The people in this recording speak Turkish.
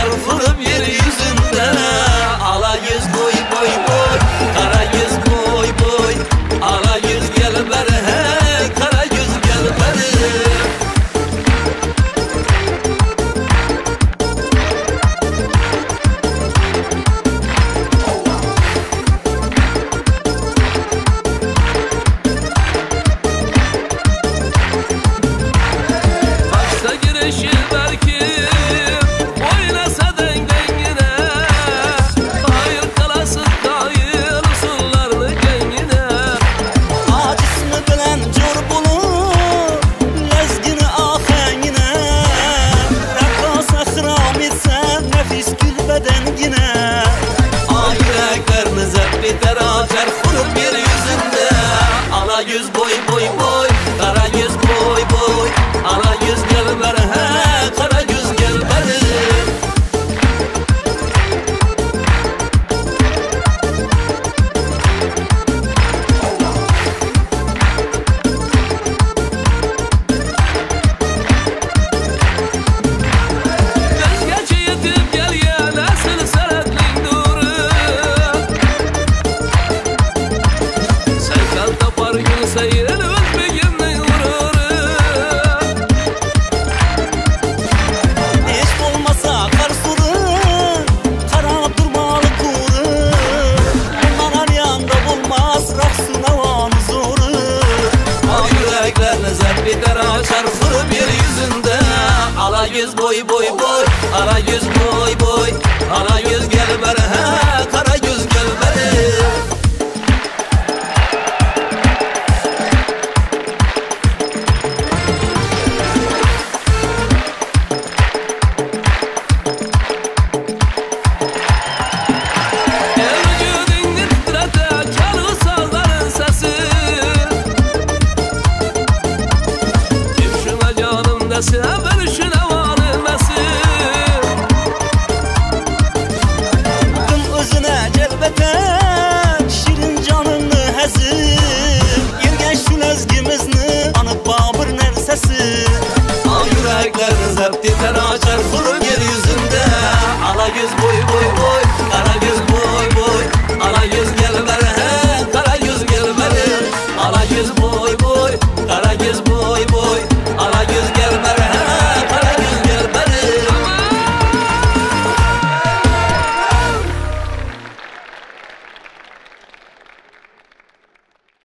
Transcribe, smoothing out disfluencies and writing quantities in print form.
çarpılıp yeryüzünde. Ala yüz boy boy boy, kara yüz boy boy. Ala yüz gel beri, he kara yüz gel beri. Ala yüz boy boy boy, kara yüz boy boy. Ala yüz gel beri, he kara yüz gel beri. Gözgeci yetip gel ya nasıl seretlik duru. Serkan tapar gün sayır özbegimden vurur. Hiç olmasa kar surun, kara durmalı kuru. Bunlar yanda bulmaz, raksın havanı zoru. Al yüreklerine zerp biter açar fırıp yeryüzünde. Ala yüz boy boy boy, ala yüz boy boy.